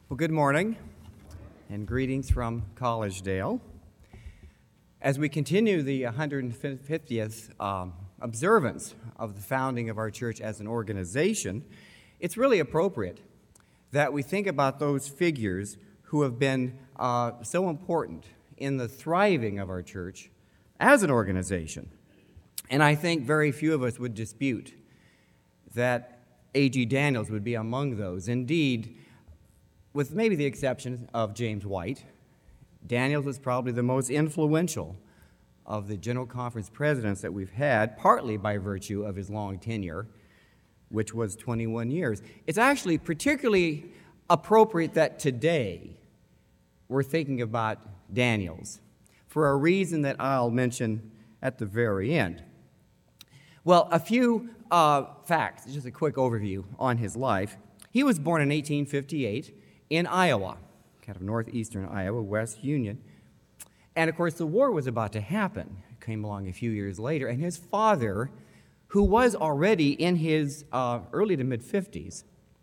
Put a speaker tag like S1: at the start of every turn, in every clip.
S1: Well, good morning and greetings from Collegedale. As we continue the 150th observance of the founding of our church as an organization, it's really appropriate that we think about those figures who have been so important in the thriving of our church as an organization. And I think very few of us would dispute that A.G. Daniells would be among those. Indeed, with maybe the exception of James White, Daniells was probably the most influential of the General Conference presidents that we've had, partly by virtue of his long tenure, which was 21 years. It's actually particularly appropriate that today we're thinking about Daniells for a reason that I'll mention at the very end. Well, a few facts, just a quick overview on his life. He was born in 1858 in Iowa, kind of northeastern Iowa, West Union. And, of course, the war was about to happen. It came along a few years later, and his father, who was already in his early to mid-50s,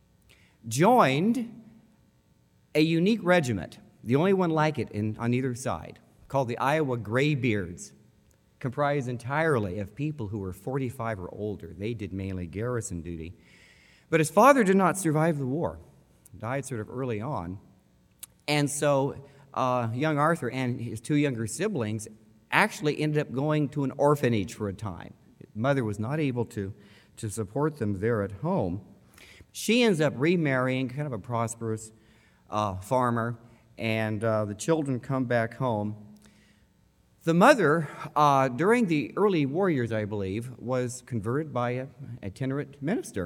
S1: joined a unique regiment, the only one like it on either side, called the Iowa Graybeards, comprised entirely of people who were 45 or older. They did mainly garrison duty. But his father did not survive the war. Died sort of early on. And so young Arthur and his two younger siblings actually ended up going to an orphanage for a time. His mother was not able to support them there at home. She ends up remarrying kind of a prosperous farmer, and the children come back home. The mother, during the early war years, I believe, was converted by an itinerant minister.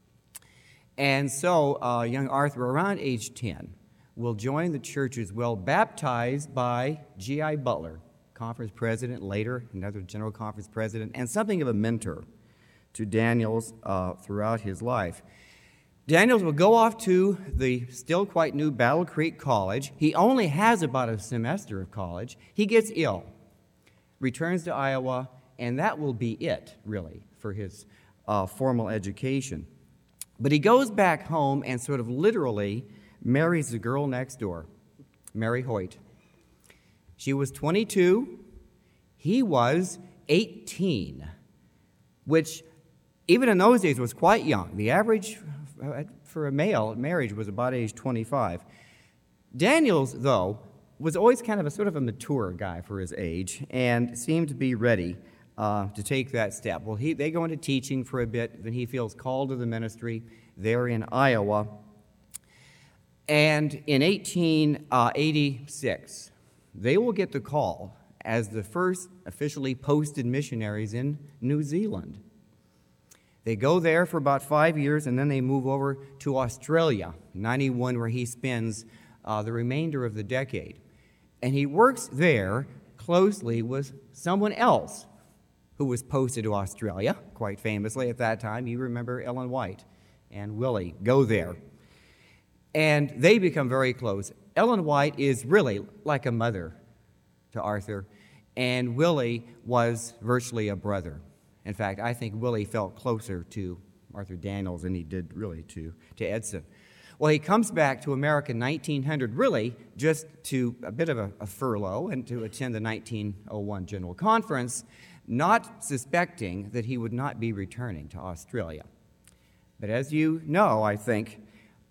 S1: And so young Arthur, around age 10, will join the church as well, baptized by G.I. Butler, conference president, later another general conference president, and something of a mentor to Daniells throughout his life. Daniells will go off to the still quite new Battle Creek College. He only has about a semester of college. He gets ill, returns to Iowa, and that will be it, really, for his formal education. But he goes back home and sort of literally marries the girl next door, Mary Hoyt. She was 22. He was 18, which even in those days was quite young. The average for a male marriage was about age 25. Daniells, though, was always kind of a sort of a mature guy for his age and seemed to be ready to take that step. Well, they go into teaching for a bit, then he feels called to the ministry there in Iowa. And in 1886, they will get the call as the first officially posted missionaries in New Zealand. They go there for about 5 years, and then they move over to Australia, 91, where he spends the remainder of the decade. And he works there closely with someone else who was posted to Australia, quite famously at that time. You remember Ellen White and Willie go there. And they become very close. Ellen White is really like a mother to Arthur, and Willie was virtually a brother. In fact, I think Willie felt closer to Arthur Daniells than he did really to Edson. Well, he comes back to America in 1900, really just to a bit of a furlough and to attend the 1901 General Conference, not suspecting that he would not be returning to Australia. But as you know, I think,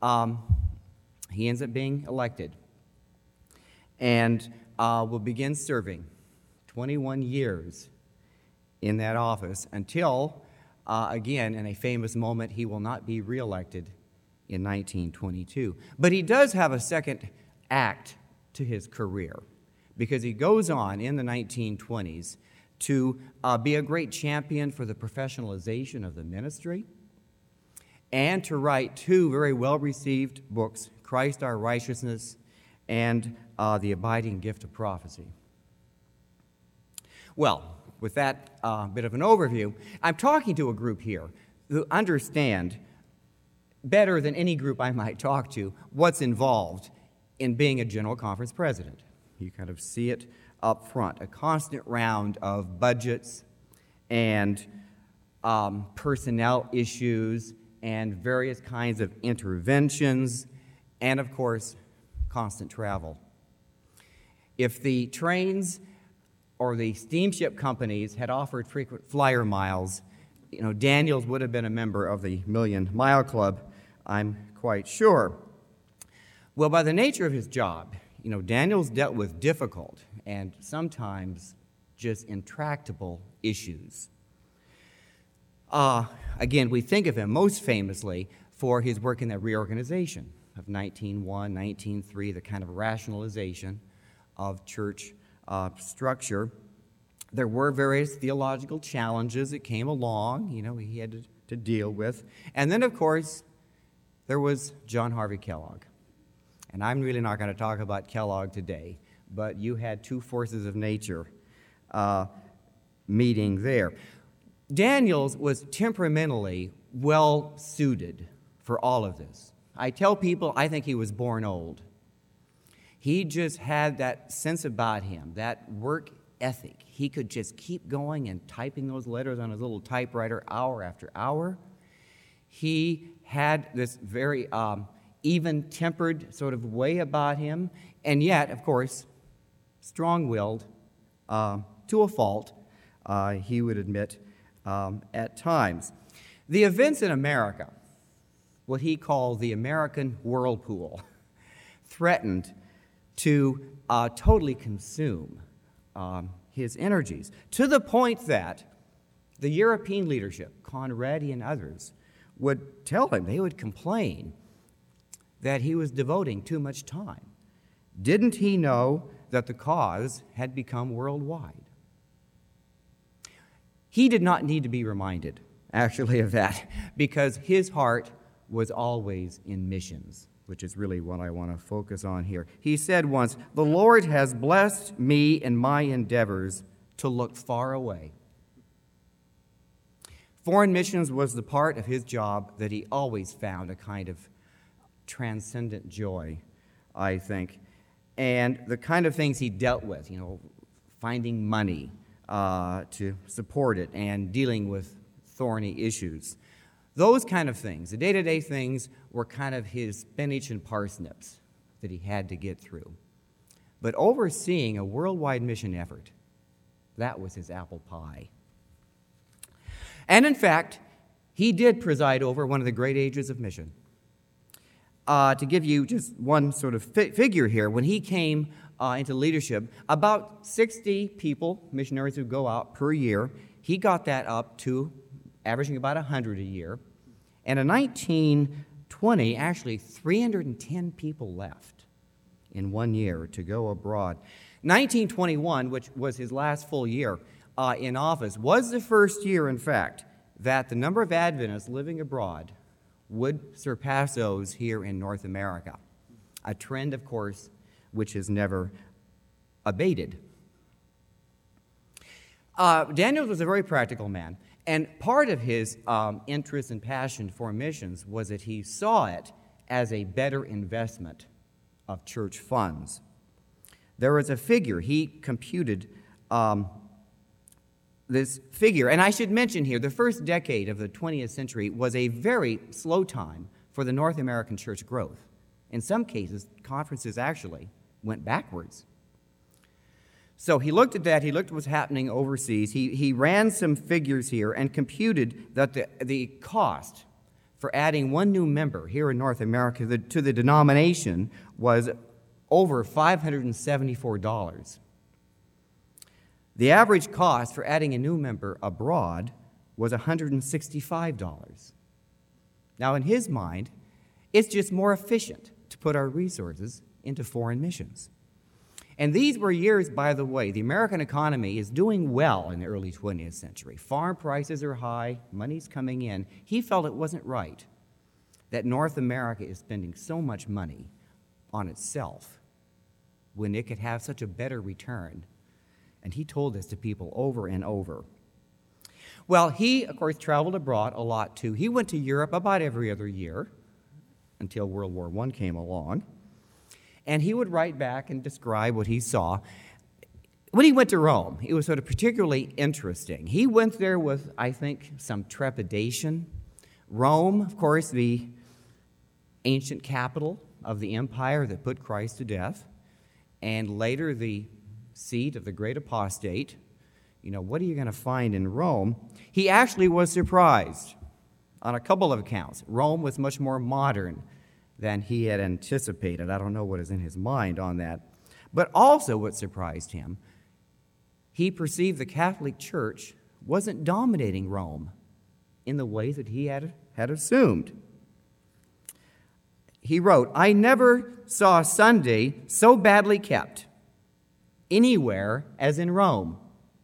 S1: he ends up being elected and will begin serving 21 years in that office until, again, in a famous moment, he will not be reelected in 1922. But he does have a second act to his career because he goes on in the 1920s to be a great champion for the professionalization of the ministry and to write two very well-received books, Christ Our Righteousness and The Abiding Gift of Prophecy. Well, with that bit of an overview, I'm talking to a group here who understand better than any group I might talk to what's involved in being a General Conference president. You kind of see it up front, a constant round of budgets and personnel issues and various kinds of interventions and, of course, constant travel. If the trains or the steamship companies had offered frequent flyer miles, Daniels would have been a member of the Million Mile Club, I'm quite sure. Well, by the nature of his job, Daniels dealt with difficult and sometimes just intractable issues. Again, we think of him most famously for his work in that reorganization of 1901, 1903, the kind of rationalization of church structure. There were various theological challenges that came along, he had to deal with. And then, of course, there was John Harvey Kellogg. And I'm really not going to talk about Kellogg today, but you had two forces of nature meeting there. Daniels was temperamentally well-suited for all of this. I tell people I think he was born old. He just had that sense about him, that work ethic. He could just keep going and typing those letters on his little typewriter hour after hour. He had this very even-tempered sort of way about him, and yet, of course, strong-willed to a fault, he would admit at times. The events in America, what he called the American whirlpool, threatened to totally consume his energies, to the point that the European leadership, Conradi and others, would tell him, they would complain that he was devoting too much time. Didn't he know that the cause had become worldwide? He did not need to be reminded, actually, of that, because his heart was always in missions, which is really what I want to focus on here. He said once, "The Lord has blessed me in my endeavors to look far away." Foreign missions was the part of his job that he always found a kind of transcendent joy, I think. And the kind of things he dealt with, finding money to support it and dealing with thorny issues. Those kind of things, the day-to-day things, were kind of his spinach and parsnips that he had to get through. But overseeing a worldwide mission effort, that was his apple pie. And in fact, he did preside over one of the great ages of mission. To give you just one sort of figure here, when he came into leadership, about 60 people, missionaries who go out per year, he got that up to averaging about 100 a year. And in 1920, actually 310 people left in 1 year to go abroad. 1921, which was his last full year in office, was the first year, in fact, that the number of Adventists living abroad would surpass those here in North America. A trend, of course, which has never abated. Daniels was a very practical man, and part of his interest and passion for missions was that he saw it as a better investment of church funds. There was a figure, he computed this figure, and I should mention here, the first decade of the 20th century was a very slow time for the North American church growth. In some cases, conferences actually went backwards. So he looked at that, he looked at what's happening overseas, he ran some figures here and computed that the cost for adding one new member here in North America to the denomination was over $574. The average cost for adding a new member abroad was $165. Now, in his mind, it's just more efficient to put our resources into foreign missions. And these were years, by the way, the American economy is doing well in the early 20th century. Farm prices are high, money's coming in. He felt it wasn't right that North America is spending so much money on itself when it could have such a better return. And he told this to people over and over. Well, he, of course, traveled abroad a lot, too. He went to Europe about every other year until World War I came along. And he would write back and describe what he saw. When he went to Rome, it was sort of particularly interesting. He went there with, I think, some trepidation. Rome, of course, the ancient capital of the empire that put Christ to death, and later the seat of the great apostate. What are you going to find in Rome? He actually was surprised on a couple of accounts. Rome was much more modern than he had anticipated. I don't know what is in his mind on that. But also what surprised him, he perceived the Catholic Church wasn't dominating Rome in the way that he had assumed. He wrote, "I never saw Sunday so badly kept anywhere as in Rome."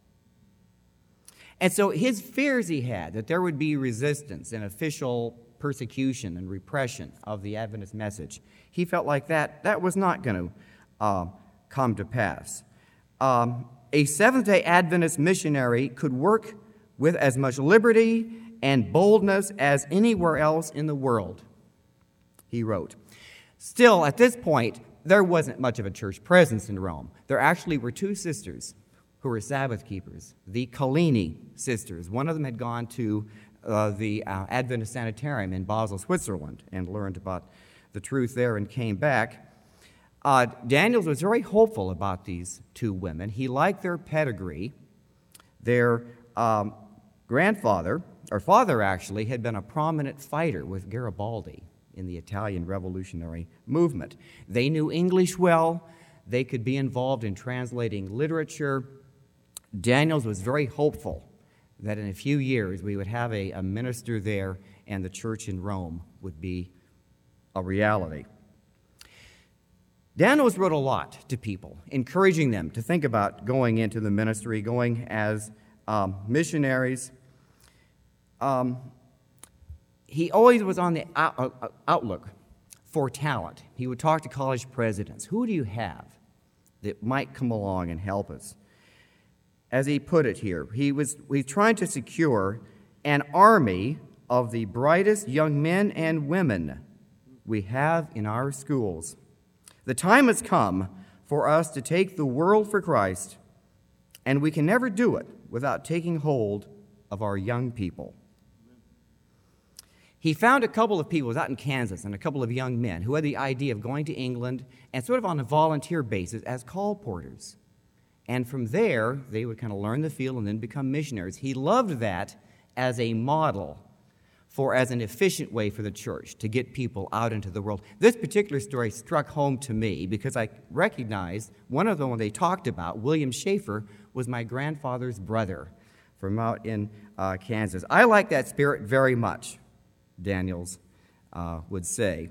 S1: And so his fears he had that there would be resistance and official persecution and repression of the Adventist message, he felt like that was not going to come to pass. A Seventh-day Adventist missionary could work with as much liberty and boldness as anywhere else in the world, he wrote. Still, at this point, there wasn't much of a church presence in Rome. There actually were two sisters who were Sabbath keepers, the Collini sisters. One of them had gone to the Adventist Sanitarium in Basel, Switzerland, and learned about the truth there and came back. Daniels was very hopeful about these two women. He liked their pedigree. Their father actually, had been a prominent fighter with Garibaldi in the Italian Revolutionary Movement. They knew English well. They could be involved in translating literature. Daniels was very hopeful that in a few years we would have a minister there and the church in Rome would be a reality. Daniels wrote a lot to people, encouraging them to think about going into the ministry, going as missionaries. He always was on the outlook for talent. He would talk to college presidents. Who do you have that might come along and help us? As he put it here, he was trying to secure an army of the brightest young men and women we have in our schools. The time has come for us to take the world for Christ, and we can never do it without taking hold of our young people. He found a couple of people out in Kansas and a couple of young men who had the idea of going to England and sort of on a volunteer basis as call porters. And from there, they would kind of learn the field and then become missionaries. He loved that as a model as an efficient way for the church to get people out into the world. This particular story struck home to me because I recognized one of them they talked about, William Schaefer, was my grandfather's brother from out in Kansas. I like that spirit very much, Daniels would say.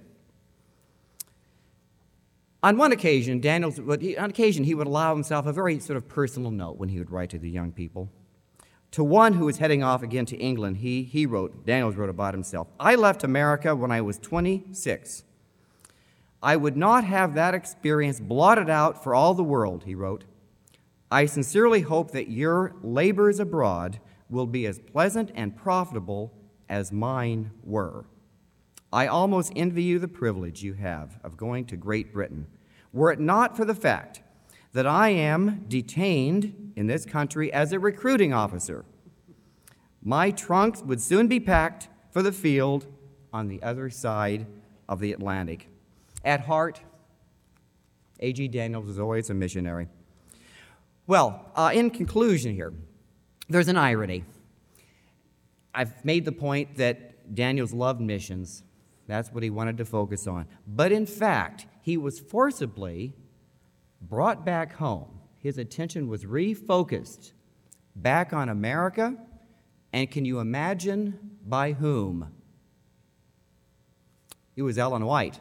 S1: On one occasion, he would allow himself a very sort of personal note when he would write to the young people. To one who was heading off again to England, Daniels wrote about himself, "I left America when I was 26. I would not have that experience blotted out for all the world," he wrote. "I sincerely hope that your labors abroad will be as pleasant and profitable as mine were. I almost envy you the privilege you have of going to Great Britain, were it not for the fact that I am detained in this country as a recruiting officer. My trunks would soon be packed for the field on the other side of the Atlantic." At heart, A.G. Daniels was always a missionary. Well, in conclusion here, there's an irony. I've made the point that Daniels loved missions. That's what he wanted to focus on. But in fact, he was forcibly brought back home. His attention was refocused back on America, and can you imagine by whom? It was Ellen White,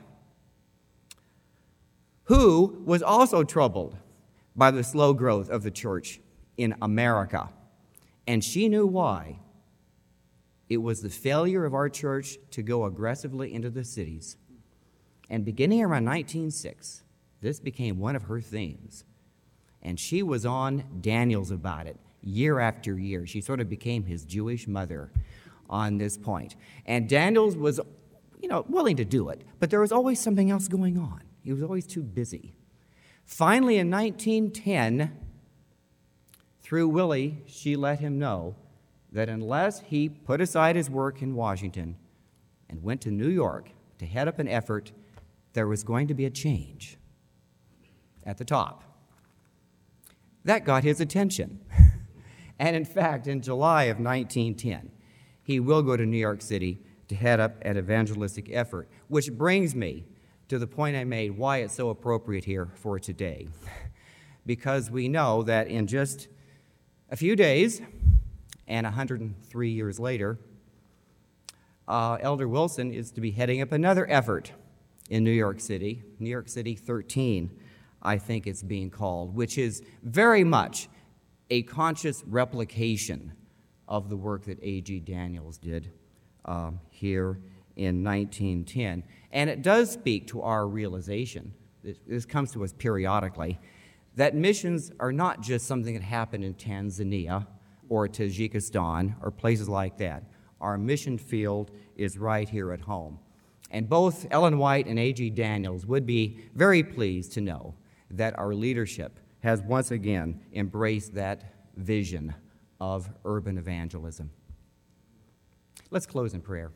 S1: who was also troubled by the slow growth of the church in America. And she knew why. It was the failure of our church to go aggressively into the cities. And beginning around 1906, this became one of her themes. And she was on Daniels about it year after year. She sort of became his Jewish mother on this point. And Daniels was, willing to do it, but there was always something else going on. He was always too busy. Finally, in 1910, through Willie, she let him know that unless he put aside his work in Washington and went to New York to head up an effort there was going to be a change at the top. That got his attention. And in fact, in July of 1910, he will go to New York City to head up an evangelistic effort, which brings me to the point I made, why it's so appropriate here for today. Because we know that in just a few days, and 103 years later, Elder Wilson is to be heading up another effort in New York City 13, I think it's being called, which is very much a conscious replication of the work that A.G. Daniells did here in 1910. And it does speak to our realization, this comes to us periodically, that missions are not just something that happened in Tanzania or Tajikistan or places like that. Our mission field is right here at home. And both Ellen White and A.G. Daniells would be very pleased to know that our leadership has once again embraced that vision of urban evangelism. Let's close in prayer.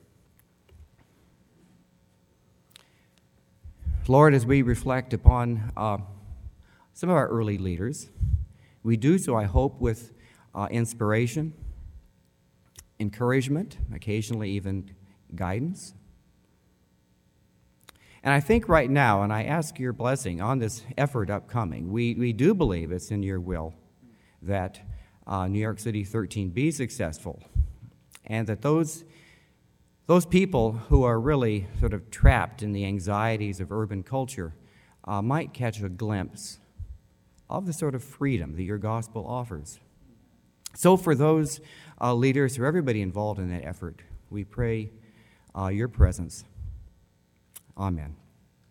S1: Lord, as we reflect upon some of our early leaders, we do so, I hope, with inspiration, encouragement, occasionally even guidance. And I think right now, and I ask your blessing on this effort upcoming, we do believe it's in your will that New York City 13 be successful, and that those people who are really sort of trapped in the anxieties of urban culture might catch a glimpse of the sort of freedom that your gospel offers. So for those leaders, for everybody involved in that effort, we pray your presence. Amen.